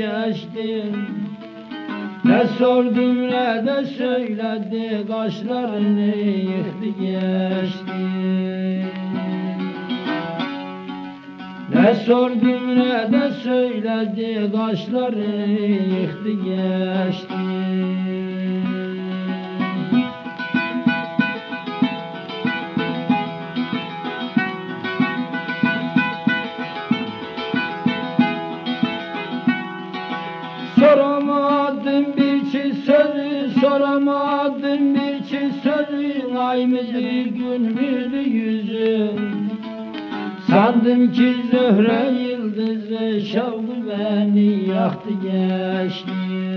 geçti. Ne sordum ne de söyledi, kaşlarını yıktı geçti. Ne sordum ne de söyledi, kaşlarını yıktı geçti. Soramadım bir çift sözü, soramadım bir çift sözü, ay mıdır gün müdür yüzü. Sandım ki Zöhre yıldızı şavkı beni yaktı geçti.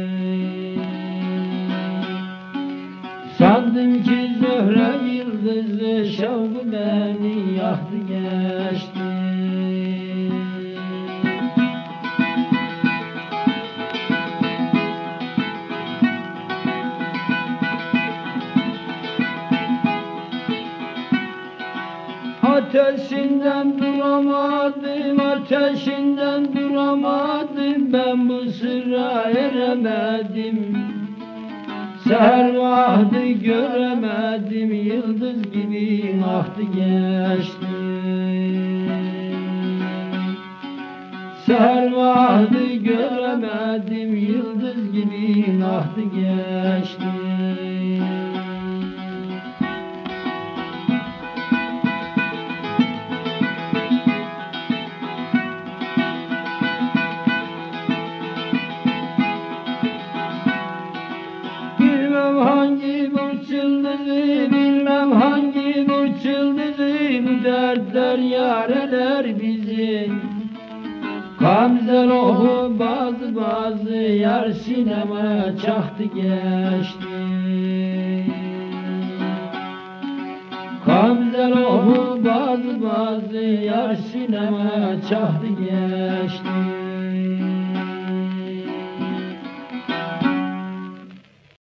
Sandım ki Zöhre yıldızı şavkı beni yaktı geçti. Ateşinden duramadım, ateşinden duramadım, ben bu sırra eremedim. Seher vakti göremedim, yıldız gibi aktı geçti. Seher vakti göremedim, yıldız gibi aktı geçti. Bilmem hangi bu çıldızı, bilmem hangi bu çıldızı, bu dertler yareler bizi. Gamzel ohu bazı yar sinema çaktı geçti. Gamzel ohu bazı yar sinema çaktı geçti.